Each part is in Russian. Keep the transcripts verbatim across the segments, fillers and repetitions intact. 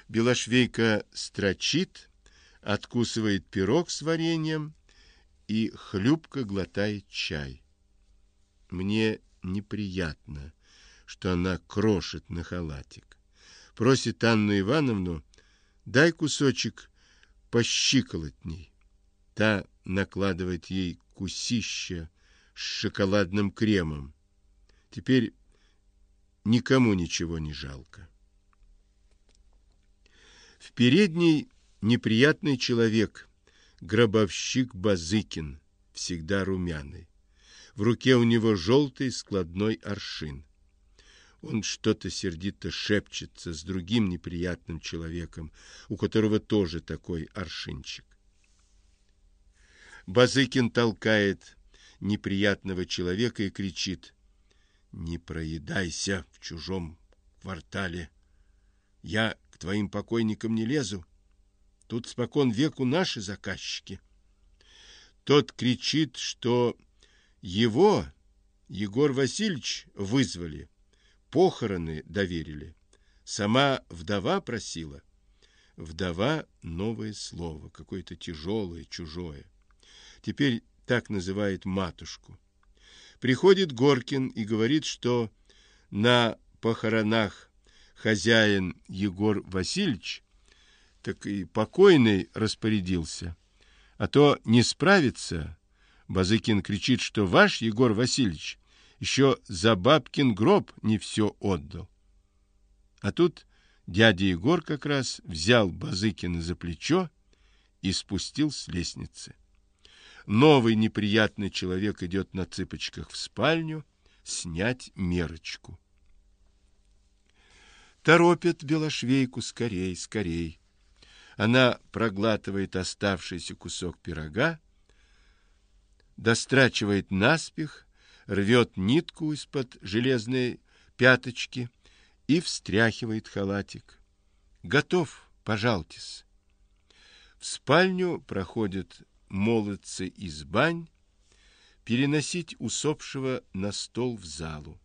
Белошвейка строчит, откусывает пирог с вареньем и хлюпко глотает чай. Мне неприятно, что она крошит на халатик. Просит Анну Ивановну: дай кусочек пощиколотней. Та накладывает ей кусище с шоколадным кремом. Теперь никому ничего не жалко. В передней неприятный человек, гробовщик Базыкин, всегда румяный. В руке у него желтый складной аршин. Он что-то сердито шепчется с другим неприятным человеком, у которого тоже такой аршинчик. Базыкин толкает неприятного человека и кричит: не проедайся в чужом квартале. Я к твоим покойникам не лезу. Тут спокон веку наши заказчики. Тот кричит, что его, Егор Васильевич, вызвали, похороны доверили. Сама вдова просила. Вдова — новое слово, какое-то тяжелое, чужое. Теперь так называет матушку. Приходит Горкин и говорит, что на похоронах хозяин Егор Васильевич так и покойный распорядился. А то не справится. Базыкин кричит, что ваш Егор Васильевич еще за бабкин гроб не все отдал. А тут дядя Егор как раз взял Базыкина за плечо и спустил с лестницы. Новый неприятный человек идет на цыпочках в спальню снять мерочку. Торопят Белошвейку скорей, скорей. Она проглатывает оставшийся кусок пирога, дострачивает наспех, рвет нитку из-под железной пяточки и встряхивает халатик. Готов, пожалтесь. В спальню проходят молодцы из бань, переносить усопшего на стол в залу.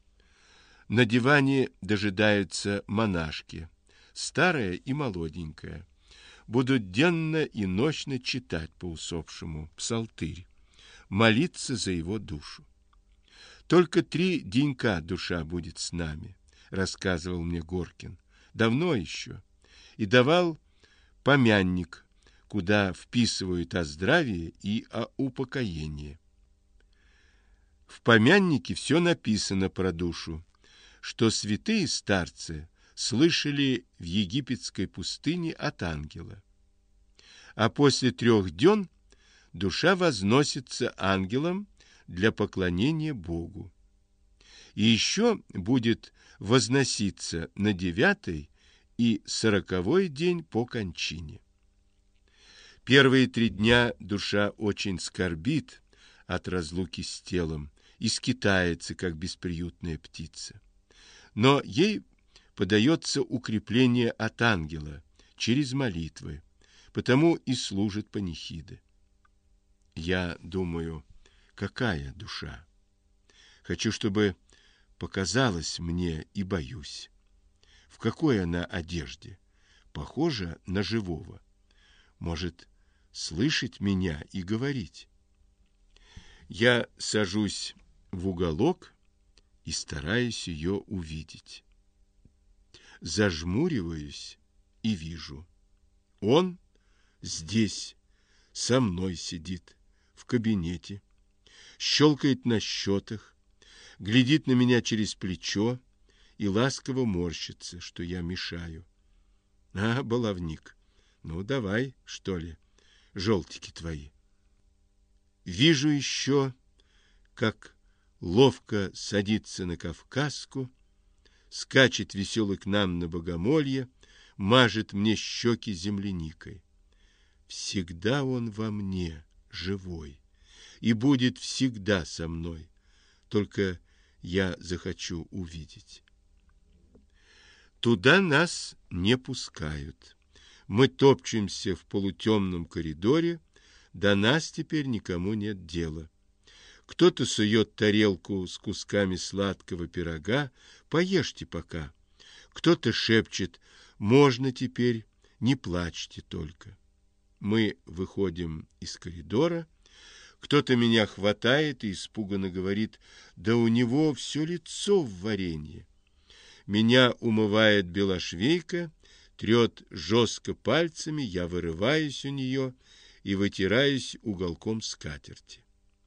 На диване дожидаются монашки, старая и молоденькая. Будут денно и ночно читать по усопшему псалтырь, молиться за его душу. Только три денька душа будет с нами, рассказывал мне Горкин, давно еще, и давал помянник, куда вписывают о здравии и о упокоении. В помяннике все написано про душу, что святые старцы слышали в египетской пустыне от ангела. А после трех дён душа возносится ангелом для поклонения Богу. И еще будет возноситься на девятый и сороковой день по кончине. Первые три дня душа очень скорбит от разлуки с телом и скитается, как бесприютная птица. Но ей подается укрепление от ангела через молитвы, потому и служит панихиды. Я думаю, какая душа? Хочу, чтобы показалось мне, и боюсь. В какой она одежде? Похожа на живого. Может, слышать меня и говорить. Я сажусь в уголок и стараюсь ее увидеть. Зажмуриваюсь и вижу. Он здесь, со мной сидит, в кабинете, щелкает на счетах, глядит на меня через плечо и ласково морщится, что я мешаю. А, баловник, ну давай, что ли, желтики твои. Вижу еще, как ловко садится на Кавказку, скачет веселый к нам на богомолье, мажет мне щеки земляникой. Всегда он во мне живой и будет всегда со мной, только я захочу увидеть. Туда нас не пускают. Мы топчемся в полутемном коридоре, до нас теперь никому нет дела. Кто-то сует тарелку с кусками сладкого пирога, поешьте пока. Кто-то шепчет: Можно теперь, не плачьте только. Мы выходим из коридора. Кто-то меня хватает и испуганно говорит: да у него все лицо в варенье. Меня умывает Белошвейка, трет жестко пальцами, я вырываюсь у нее и вытираюсь уголком скатерти.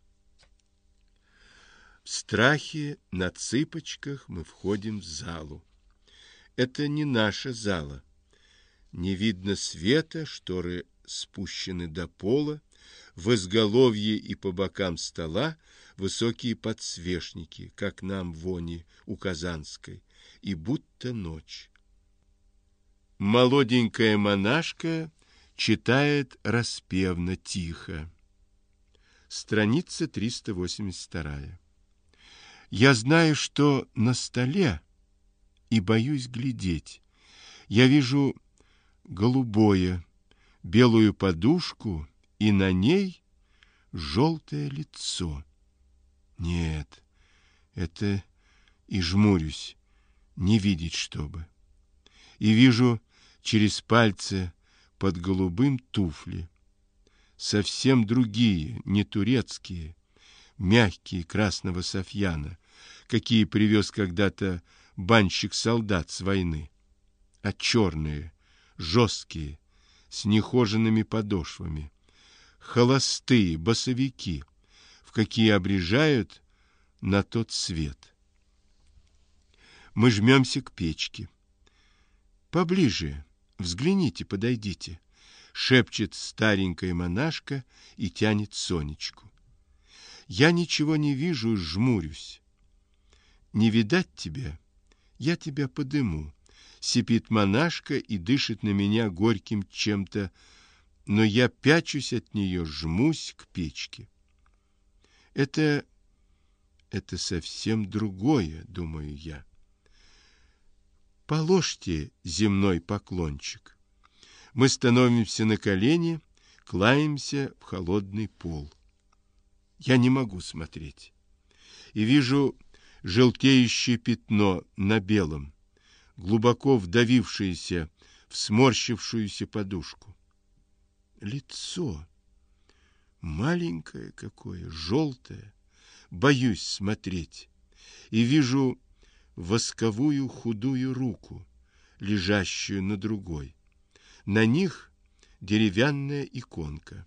В страхе на цыпочках мы входим в залу. Это не наша зала. Не видно света, шторы спущены до пола, в изголовье и по бокам стола высокие подсвечники, как нам в Вони у Казанской, и будто ночь. Молоденькая монашка читает распевно, тихо. Страница триста восемьдесят два. Я знаю, что на столе, и боюсь глядеть. Я вижу голубое, белую подушку, и на ней желтое лицо. Нет, это и жмурюсь, не видеть чтобы. И вижу через пальцы под голубым туфли. Совсем другие, не турецкие, мягкие, красного софьяна, какие привез когда-то банщик-солдат с войны, а черные, жесткие, с нехоженными подошвами, холостые босовики, в какие обрежают на тот свет. Мы жмемся к печке. Поближе, взгляните, подойдите, шепчет старенькая монашка и тянет Сонечку. Я ничего не вижу и жмурюсь. Не видать тебя, я тебя подыму, сипит монашка и дышит на меня горьким чем-то, но я пячусь от нее, жмусь к печке. Это, это совсем другое, думаю я. Положьте земной поклончик. Мы становимся на колени, кланяемся в холодный пол. Я не могу смотреть. И вижу желтеющее пятно на белом, глубоко вдавившееся в сморщившуюся подушку. Лицо. Маленькое какое, желтое. Боюсь смотреть. И вижу восковую худую руку, лежащую на другой. На них деревянная иконка.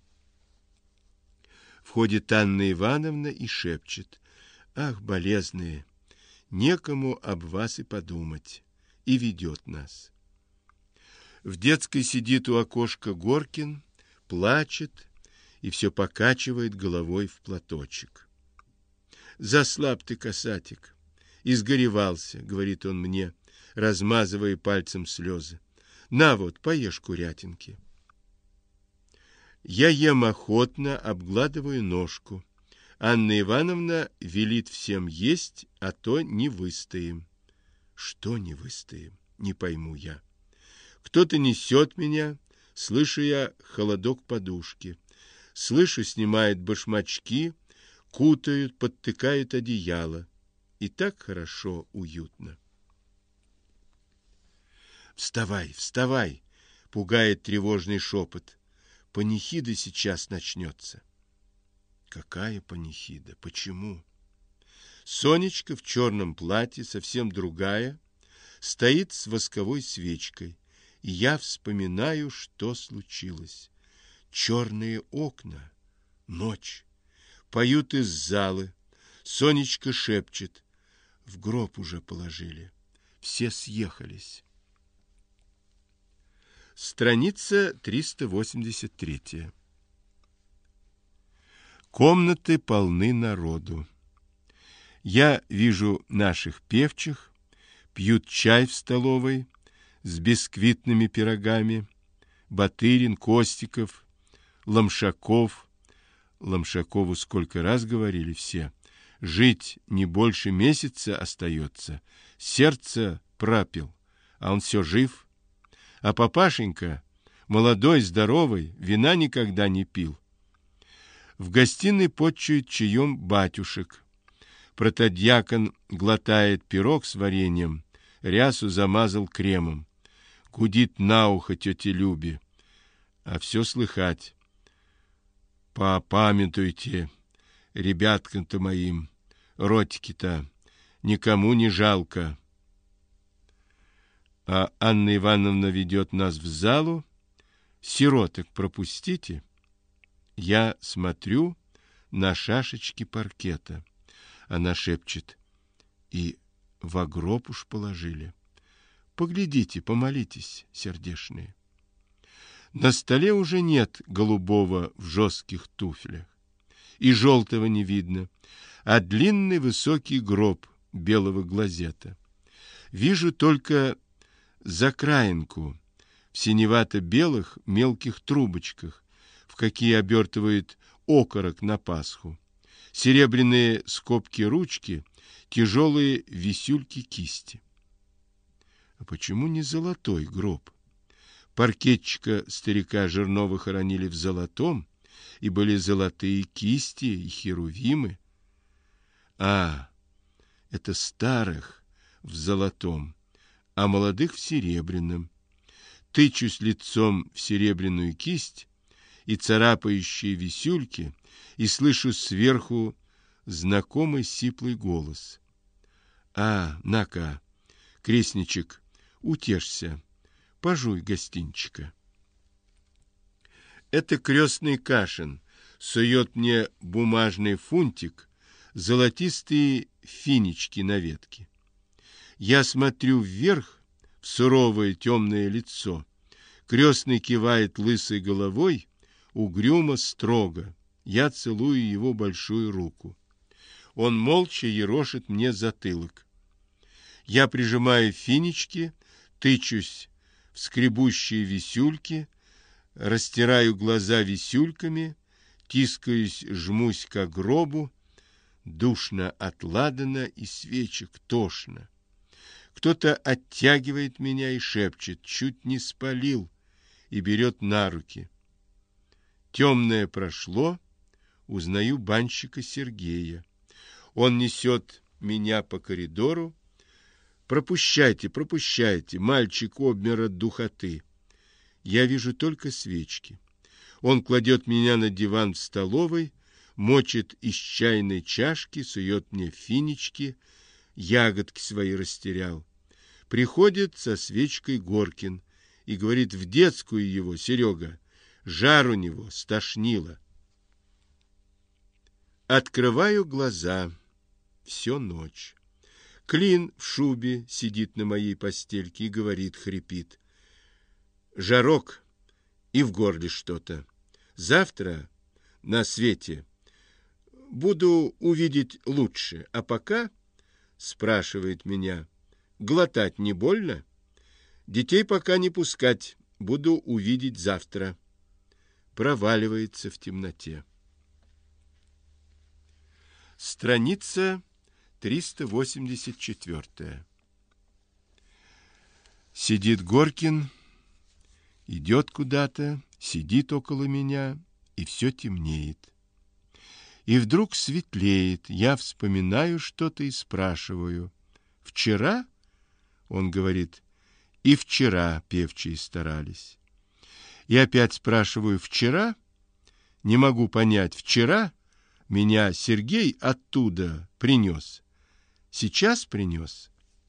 Входит Анна Ивановна и шепчет: ах, болезные, некому об вас и подумать, и ведет нас. В детской сидит у окошка Горкин, плачет и все покачивает головой в платочек. Заслаб ты, касатик, изгоревался, говорит он мне, размазывая пальцем слезы. На вот, поешь курятинки. Я ем охотно, обгладываю ножку. Анна Ивановна велит всем есть, а то не выстоим. Что не выстоим? Не пойму я. Кто-то несет меня, слышу я холодок подушки. Слышу, снимают башмачки, кутают, подтыкают одеяло. И так хорошо, уютно. Вставай, вставай, пугает тревожный шепот. Панихида сейчас начнется. Какая панихида? Почему? Сонечка в черном платье, совсем другая, стоит с восковой свечкой, и я вспоминаю, что случилось. Черные окна, ночь, поют из залы. Сонечка шепчет: в гроб уже положили, все съехались. Страница триста восемьдесят три. Комнаты полны народу. Я вижу наших певчих, пьют чай в столовой с бисквитными пирогами, Батырин, Костиков, Ломшаков. Ломшакову сколько раз говорили все: жить не больше месяца остается, сердце пропил, а он все жив. А папашенька, молодой, здоровый, вина никогда не пил. В гостиной потчует чаем батюшек. Протодьякон глотает пирог с вареньем, рясу замазал кремом. Гудит на ухо тете Любе, а все слыхать. Попамятуйте, ребяткам-то моим, ротики-то, никому не жалко. А Анна Ивановна ведет нас в залу. Сироток пропустите. Я смотрю на шашечки паркета. Она шепчет: и в гроб уж положили. Поглядите, помолитесь, сердешные. На столе уже нет голубого в жестких туфлях, и желтого не видно, а длинный высокий гроб белого глазета. Вижу только закраинку в синевато-белых мелких трубочках, в какие обертывают окорок на Пасху, серебряные скобки-ручки, тяжелые висюльки-кисти. А почему не золотой гроб? Паркетчика старика Жирнова хоронили в золотом, и были золотые кисти и херувимы. А, это старых в золотом, а молодых в серебряном. Тычусь лицом в серебряную кисть и царапающие висюльки, и слышу сверху знакомый сиплый голос. А, на-ка, крестничек, утешься, пожуй гостинчика. Это крестный Кашин сует мне бумажный фунтик, золотистые финички на ветке. Я смотрю вверх, в суровое темное лицо. Крестный кивает лысой головой, угрюмо, строго. Я целую его большую руку. Он молча ерошит мне затылок. Я прижимаю финички, тычусь в скребущие висюльки, растираю глаза висюльками, тискаюсь, жмусь к гробу. Душно от ладана и свечек, тошно. Кто-то оттягивает меня и шепчет: чуть не спалил, и берет на руки. Темное прошло, узнаю банщика Сергея. Он несет меня по коридору. Пропущайте, пропущайте, мальчик обмер от духоты. Я вижу только свечки. Он кладет меня на диван в столовой, мочит из чайной чашки, сует мне финички, ягодки свои растерял. Приходит со свечкой Горкин и говорит: в детскую его, Серега, жар у него, стошнило. Открываю глаза. Всё ночь. Клин в шубе сидит на моей постельке и говорит, хрипит: жарок и в горле что-то. Завтра на свете буду увидеть лучше, а пока, спрашивает меня, глотать не больно? Детей пока не пускать, буду увидеть завтра. Проваливается в темноте. Страница триста восемьдесят четыре. Сидит Горкин, идет куда-то, сидит около меня, и все темнеет. И вдруг светлеет, я вспоминаю что-то и спрашиваю: вчера? Он говорит: и вчера певчие старались. И опять спрашиваю: вчера? Не могу понять, вчера меня Сергей оттуда принес. Сейчас принес.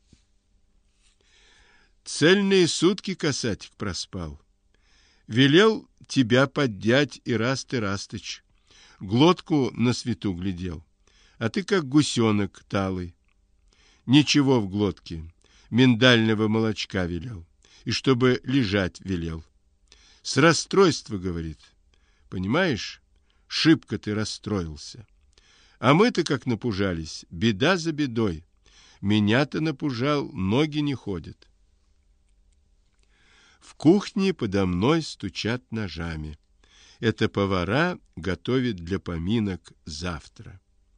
Цельные сутки касатик проспал. Велел тебя поддять, Ираст Ирастыч. Глотку на свету глядел, а ты как гусенок талый. Ничего в глотке, миндального молочка велел, и чтобы лежать велел. С расстройства, говорит, понимаешь, шибко ты расстроился. А мы-то как напужались, беда за бедой. Меня-то напужал, ноги не ходят. В кухне подо мной стучат ножами. Это повара готовят для поминок завтра.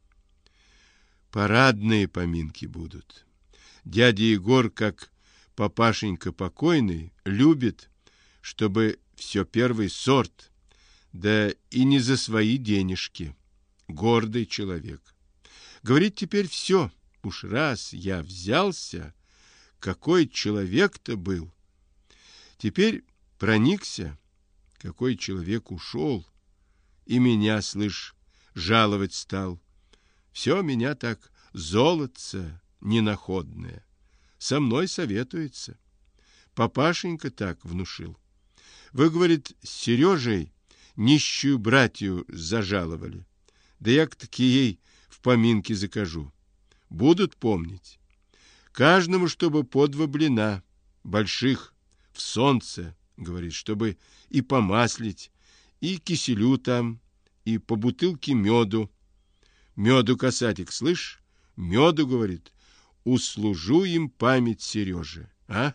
Парадные поминки будут. Дядя Егор, как папашенька покойный, любит, чтобы все первый сорт, да и не за свои денежки. Гордый человек. Говорит, теперь все, уж раз я взялся, какой человек-то был. Теперь проникся, какой человек ушел, и меня, слышь, жаловать стал. Все меня так золотце ненаходное. Со мной советуется. Папашенька так внушил. Вы, говорит, с Сережей нищую братью зажаловали. Да я-таки ей в поминки закажу. Будут помнить. Каждому, чтобы по два блина, больших, в солнце, говорит, чтобы и помаслить, и киселю там, и по бутылке меду. Меду, касатик, слышь? Меду, говорит, услужу им память Сережи, а?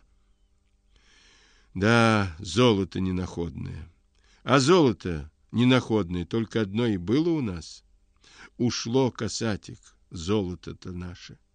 Да, золото ненаходное. А золото ненаходное только одно и было у нас. Ушло, касатик, золото-то наше.